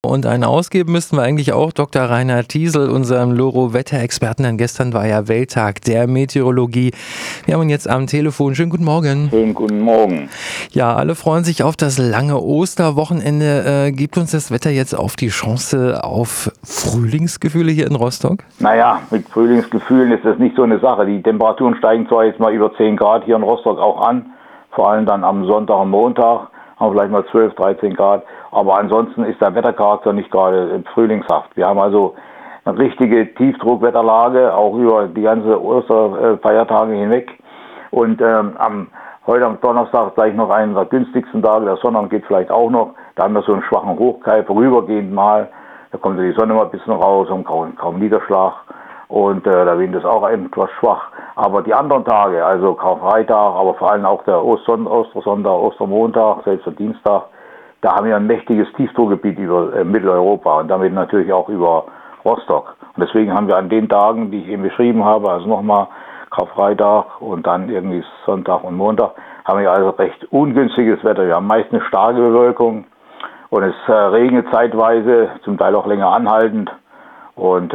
Und einen ausgeben müssten wir eigentlich auch Dr. Rainer Thiesel, unserem Loro-Wetterexperten, denn gestern war ja Welttag der Meteorologie. Wir haben ihn jetzt am Telefon. Schönen guten Morgen. Schönen guten Morgen. Ja, alle freuen sich auf das lange Osterwochenende. Gibt uns das Wetter jetzt auf die Chance auf Frühlingsgefühle hier in Rostock? Naja, mit Frühlingsgefühlen ist das nicht so eine Sache. Die Temperaturen steigen zwar jetzt mal über 10 Grad hier in Rostock auch an, vor allem dann am Sonntag und Montag, haben vielleicht mal 12, 13 Grad. Aber ansonsten ist der Wettercharakter nicht gerade frühlingshaft. Wir haben also eine richtige Tiefdruckwetterlage, auch über die ganze Osterfeiertage hinweg. Und heute am Donnerstag gleich noch einen der günstigsten Tage. Der Sonntag geht vielleicht auch noch. Da haben wir so einen schwachen Hochkeil, vorübergehend mal. Da kommt die Sonne mal ein bisschen raus und kaum Niederschlag. Und der Wind ist auch etwas schwach. Aber die anderen Tage, also Karfreitag, aber vor allem auch der Ostersonntag, Ostermontag, selbst der Dienstag, da haben wir ein mächtiges Tiefdruckgebiet über Mitteleuropa und damit natürlich auch über Rostock. Und deswegen haben wir an den Tagen, die ich eben beschrieben habe, also nochmal Karfreitag und dann irgendwie Sonntag und Montag, haben wir also recht ungünstiges Wetter. Wir haben meist eine starke Bewölkung und es regnet zeitweise, zum Teil auch länger anhaltend. Und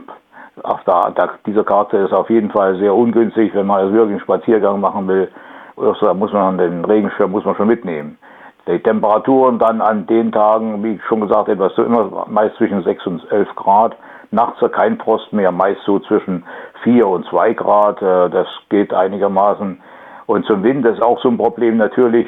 dieser Karte ist auf jeden Fall sehr ungünstig, wenn man also wirklich einen Spaziergang machen will. Da muss man den Regenschirm schon mitnehmen. Die Temperaturen dann an den Tagen, wie ich schon gesagt habe, immer meist zwischen 6 und 11 Grad. Nachts kein Frost mehr, meist so zwischen 4 und 2 Grad. Das geht einigermaßen. Und zum Wind ist auch so ein Problem natürlich.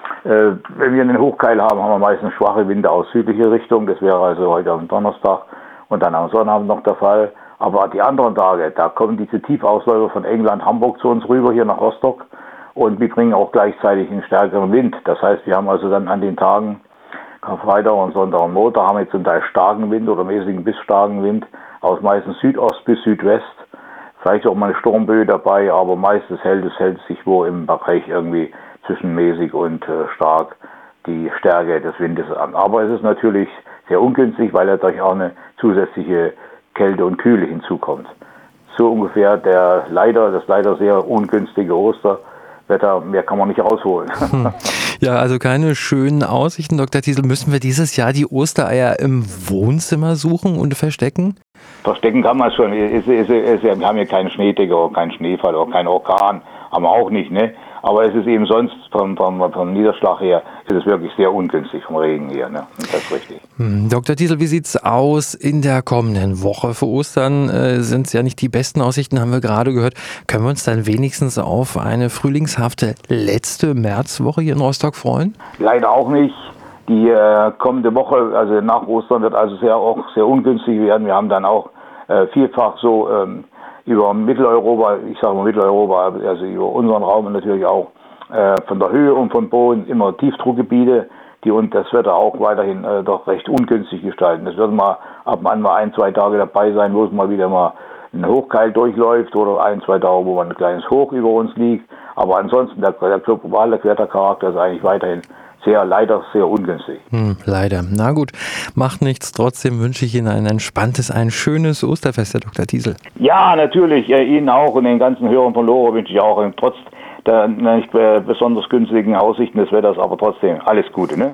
Wenn wir einen Hochkeil haben, haben wir meistens schwache Winde aus südlicher Richtung. Das wäre also heute am Donnerstag und dann am Sonnabend noch der Fall. Aber die anderen Tage, da kommen diese Tiefausläufer von England, Hamburg zu uns rüber, hier nach Rostock. Und wir bringen auch gleichzeitig einen stärkeren Wind. Das heißt, wir haben also dann an den Tagen, Freitag und Sonntag und Montag, haben wir zum Teil starken Wind oder mäßigen bis starken Wind aus meistens Südost bis Südwest. Vielleicht auch mal eine Sturmböe dabei, aber meistens hält es sich wohl im Bereich irgendwie zwischen mäßig und stark die Stärke des Windes an. Aber es ist natürlich sehr ungünstig, weil dadurch auch eine zusätzliche Kälte und Kühle hinzukommt. So ungefähr das leider sehr ungünstige Osterwetter, mehr kann man nicht rausholen. Ja, also keine schönen Aussichten, Dr. Thiesel. Müssen wir dieses Jahr die Ostereier im Wohnzimmer suchen und verstecken? Verstecken kann man schon. Wir haben hier keinen Schneedecke, keinen Schneefall, auch keinen Orkan, haben wir auch nicht, ne? Aber es ist eben sonst vom Niederschlag her, ist es wirklich sehr ungünstig vom Regen hier, ne? Das ist richtig. Dr. Thiesel, wie sieht's aus in der kommenden Woche? Für Ostern sind es ja nicht die besten Aussichten, haben wir gerade gehört. Können wir uns dann wenigstens auf eine frühlingshafte letzte Märzwoche hier in Rostock freuen? Leider auch nicht. Die kommende Woche, also nach Ostern, wird also auch sehr ungünstig werden. Wir haben dann auch vielfach so über Mitteleuropa, ich sage mal Mitteleuropa, also über unseren Raum natürlich auch von der Höhe und vom Boden immer Tiefdruckgebiete, die und das Wetter auch weiterhin doch recht ungünstig gestalten. Es wird mal ab und an mal 1, 2 Tage dabei sein, wo es mal wieder mal ein Hochkeil durchläuft oder 1, 2 Tage, wo man ein kleines Hoch über uns liegt. Aber ansonsten der globale Wettercharakter ist eigentlich weiterhin leider sehr ungünstig. Leider. Na gut, macht nichts. Trotzdem wünsche ich Ihnen ein schönes Osterfest, Herr Dr. Thiesel. Ja, natürlich. Ihnen auch und den ganzen Hörern von Loro wünsche ich auch trotz der nicht besonders günstigen Aussichten des Wetters, aber trotzdem alles Gute, ne?